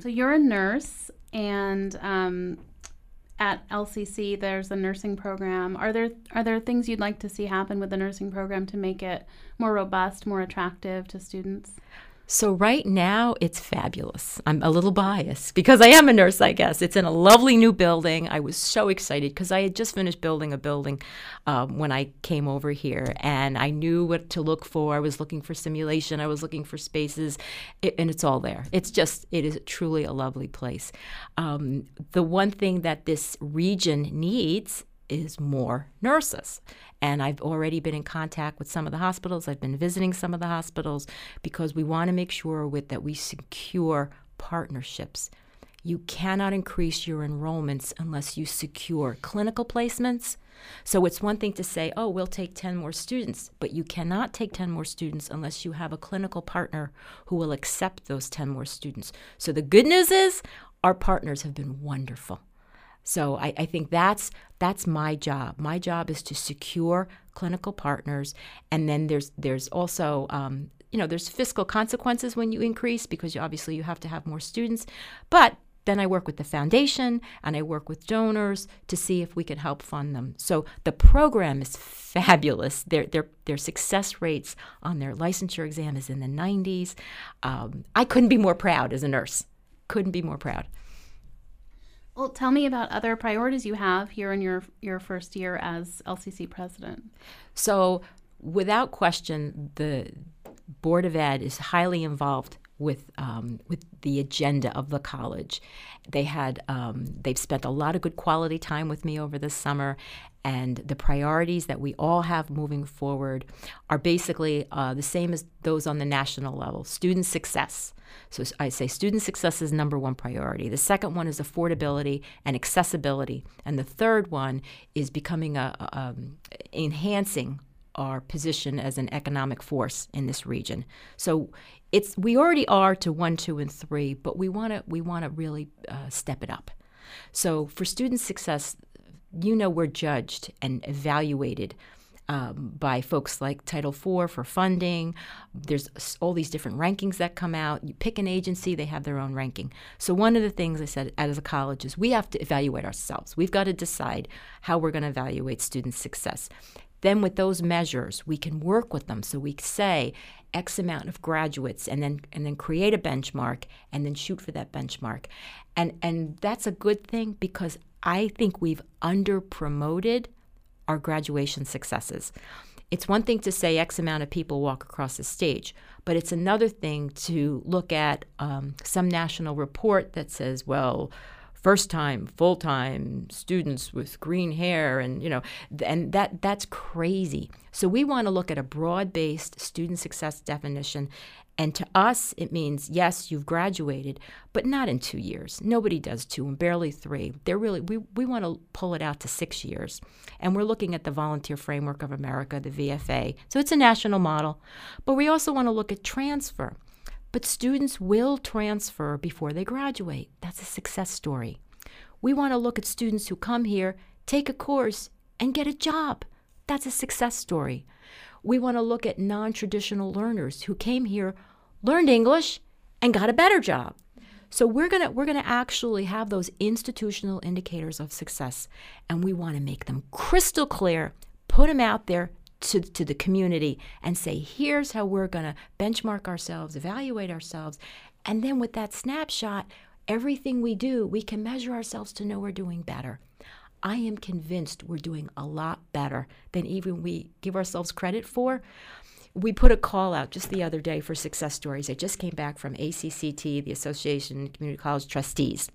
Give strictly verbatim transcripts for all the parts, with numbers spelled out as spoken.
So you're a nurse, and um, at L C C there's a nursing program. Are there are there things you'd like to see happen with the nursing program to make it more robust, more attractive to students? So right now, it's fabulous. I'm a little biased because I am a nurse, I guess. It's in a lovely new building. I was so excited because I had just finished building a building um, when I came over here, and I knew what to look for. I was looking for simulation. I was looking for spaces, it, and it's all there. It's just, it is truly a lovely place. Um, the one thing that this region needs is more nurses. And I've already been in contact with some of the hospitals. I've been visiting some of the hospitals because we want to make sure with that we secure partnerships. You cannot increase your enrollments unless you secure clinical placements. So it's one thing to say, oh, we'll take ten more students, but you cannot take ten more students unless you have a clinical partner who will accept those ten more students. So the good news is our partners have been wonderful. So I, I think that's that's my job. My job is to secure clinical partners, and then there's there's also um, you know there's fiscal consequences when you increase because you, obviously you have to have more students. But then I work with the foundation and I work with donors to see if we can help fund them. So the program is fabulous. Their their their success rates on their licensure exam is in the nineties. Um, I couldn't be more proud as a nurse. Couldn't be more proud. Well, tell me about other priorities you have here in your your first year as L C C president. So, without question, the Board of Ed is highly involved with um, with the agenda of the college. They had um, they've spent a lot of good quality time with me over this summer, and the priorities that we all have moving forward are basically uh, the same as those on the national level. Student success. So I say student success is number one priority. The second one is affordability and accessibility, and the third one is becoming a, a um, enhancing our position as an economic force in this region. So it's we already are to one, two, and three, but we want to we want to really uh, step it up. So for student success, you know, we're judged and evaluated um, by folks like Title four for funding. There's all these different rankings that come out. You pick an agency, they have their own ranking. So one of the things I said as a college is we have to evaluate ourselves. We've got to decide how we're going to evaluate student success. Then with those measures, we can work with them. So we say X amount of graduates and then and then create a benchmark and then shoot for that benchmark. And and that's a good thing because I think we've under-promoted our graduation successes. It's one thing to say X amount of people walk across the stage, but it's another thing to look at um, some national report that says, well, first-time, full-time students with green hair, and you know, and that that's crazy. So we want to look at a broad-based student success definition, and to us, it means yes, you've graduated, but not in two years. Nobody does two, and barely three. They're really we we want to pull it out to six years, and we're looking at the Volunteer Framework of America, the V F A. So it's a national model, but we also want to look at transfer. But students will transfer before they graduate. That's a success story. We want to look at students who come here, take a course, and get a job. That's a success story. We want to look at non-traditional learners who came here, learned English, and got a better job. So we're gonna we're gonna actually have those institutional indicators of success, and we want to make them crystal clear, put them out there to, to the community and say, here's how we're going to benchmark ourselves, evaluate ourselves. And then with that snapshot, everything we do, we can measure ourselves to know we're doing better. I am convinced we're doing a lot better than even we give ourselves credit for. We put a call out just the other day for success stories. I just came back from A C C T, the Association of Community College Trustees.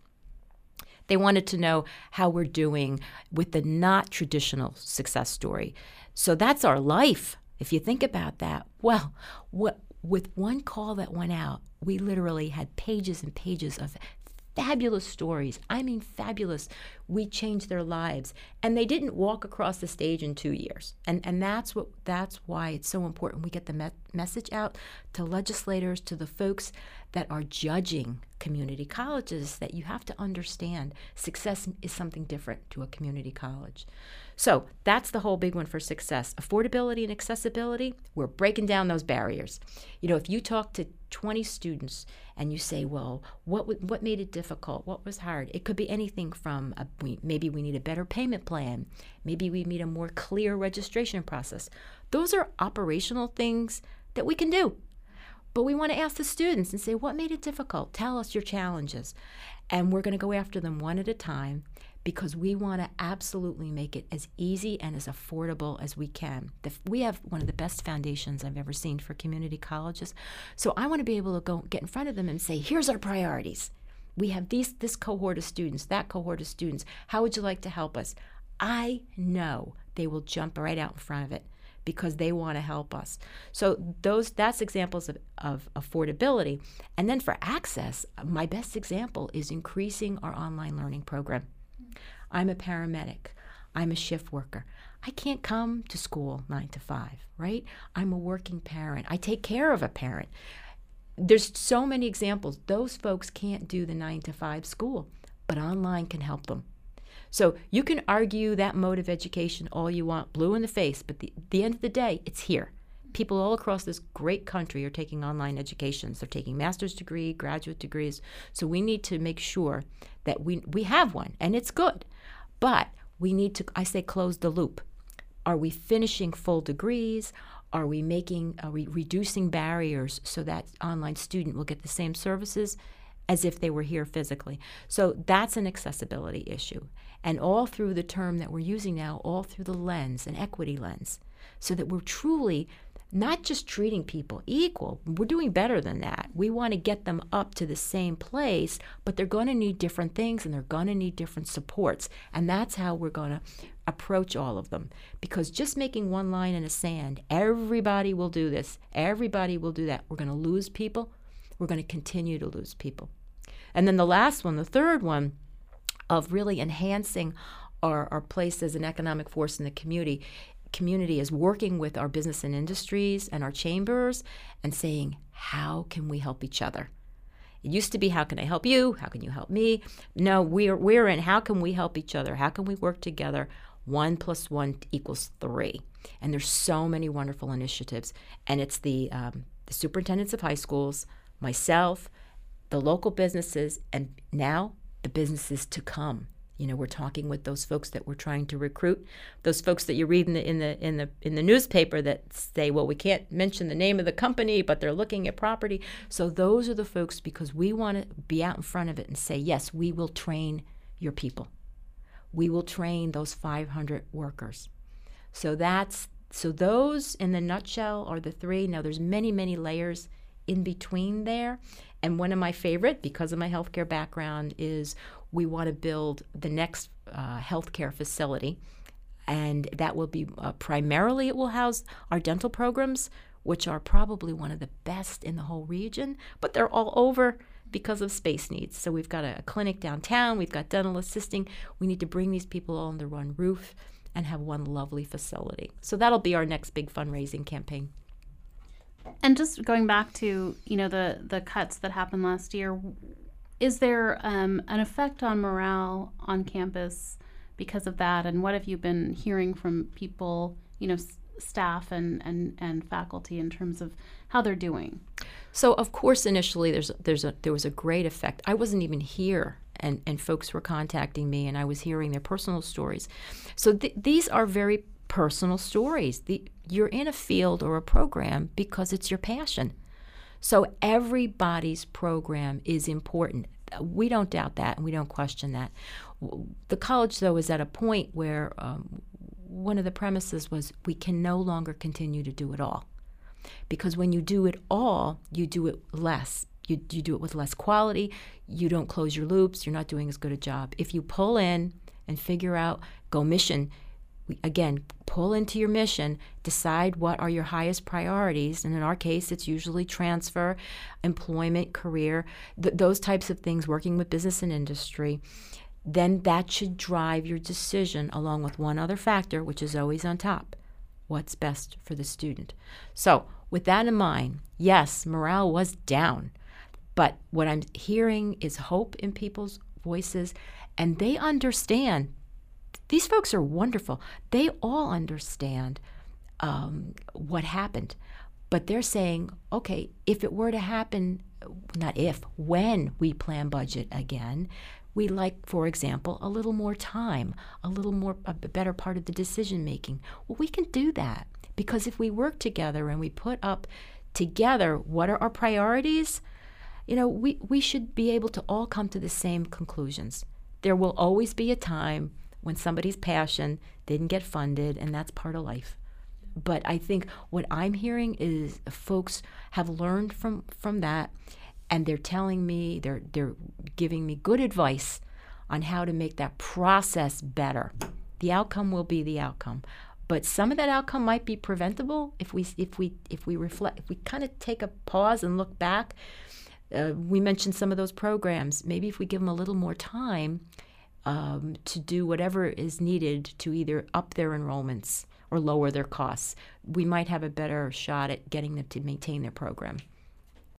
They wanted to know how we're doing with the not traditional success story. So that's our life, if you think about that. Well, what, with one call that went out, we literally had pages and pages of fabulous stories. I mean, fabulous. We changed their lives, and they didn't walk across the stage in two years. And and that's what that's why it's so important we get the me- message out to legislators, to the folks that are judging community colleges that you have to understand success is something different to a community college. So that's the whole big one for success. Affordability and accessibility, we're breaking down those barriers. You know, if you talk to twenty students and you say, well, what what made it difficult? What was hard? It could be anything from a, we, maybe we need a better payment plan. Maybe we need a more clear registration process. Those are operational things that we can do. But we want to ask the students and say, what made it difficult? Tell us your challenges. And we're going to go after them one at a time because we want to absolutely make it as easy and as affordable as we can. The, we have one of the best foundations I've ever seen for community colleges. So I want to be able to go get in front of them and say, here's our priorities. We have these this cohort of students, that cohort of students. How would you like to help us? I know they will jump right out in front of it because they want to help us. So those that's examples of, of affordability. And then for access, my best example is increasing our online learning program. I'm a paramedic. I'm a shift worker. I can't come to school nine to five, right? I'm a working parent. I take care of a parent. There's so many examples. Those folks can't do the nine to five school, but online can help them. So you can argue that mode of education all you want, blue in the face, but the, the end of the day, it's here. People all across this great country are taking online educations. They're taking master's degree, graduate degrees. So we need to make sure that we we have one, and it's good. But we need to, I say, close the loop. Are we finishing full degrees? Are we making, are we reducing barriers so that online student will get the same services as if they were here physically? So that's an accessibility issue. And all through the term that we're using now, all through the lens, an equity lens, so that we're truly not just treating people equal. We're doing better than that. We want to get them up to the same place, but they're going to need different things and they're going to need different supports. And that's how we're going to approach all of them. Because just making one line in the sand, everybody will do this, everybody will do that. We're going to lose people. We're going to continue to lose people. And then the last one, the third one, of really enhancing our, our place as an economic force in the community, community is working with our business and industries and our chambers and saying, how can we help each other? It used to be, how can I help you? How can you help me? No, we're, we're in, how can we help each other? How can we work together? One plus one equals three. And there's so many wonderful initiatives. And it's the, um, the superintendents of high schools, myself, the local businesses, and now the businesses to come. You know, we're talking with those folks that we're trying to recruit, those folks that you read in the in the in the in the newspaper that say, well, we can't mention the name of the company, but they're looking at property. So those are the folks, because we want to be out in front of it and say, yes, we will train your people. We will train those five hundred workers. So that's so those in the nutshell are the three. Now there's many, many layers in between there. And one of my favorite, because of my healthcare background, is we want to build the next uh, healthcare facility. And that will be uh, primarily, it will house our dental programs, which are probably one of the best in the whole region, but they're all over because of space needs. So we've got a, a clinic downtown, we've got dental assisting. We need to bring these people all under one roof and have one lovely facility. So that'll be our next big fundraising campaign. And just going back to, you know, the, the cuts that happened last year, is there um, an effect on morale on campus because of that? And what have you been hearing from people, you know, s- staff and, and, and faculty in terms of how they're doing? So, of course, initially there's there's a, there was a great effect. I wasn't even here, and, and folks were contacting me, and I was hearing their personal stories. So th- these are very personal stories. The, you're in a field or a program because it's your passion. So everybody's program is important. We don't doubt that, and we don't question that. The college, though, is at a point where um, one of the premises was we can no longer continue to do it all. Because when you do it all, you do it less. You, you do it with less quality. You don't close your loops. You're not doing as good a job. If you pull in and figure out, go mission, again, pull into your mission, decide what are your highest priorities, and in our case, it's usually transfer, employment, career, th- those types of things, working with business and industry, then that should drive your decision along with one other factor, which is always on top, what's best for the student. So with that in mind, yes, morale was down, But what I'm hearing is hope in people's voices, and they understand. These folks are wonderful. They all understand um, what happened. But they're saying, okay, if it were to happen, not if, when we plan budget again, we like, for example, a little more time, a little more, a better part of the decision making. Well, we can do that, because if we work together and we put up together what are our priorities, you know, we, we should be able to all come to the same conclusions. There will always be a time when somebody's passion didn't get funded, and that's part of life. But I think what I'm hearing is folks have learned from, from that, and they're telling me, they're they're giving me good advice on how to make that process better. The outcome will be the outcome, but some of that outcome might be preventable if we if we if we reflect, if we kind of take a pause and look back. Uh, we mentioned some of those programs. Maybe if we give them a little more time um, to do whatever is needed to either up their enrollments or lower their costs, we might have a better shot at getting them to maintain their program.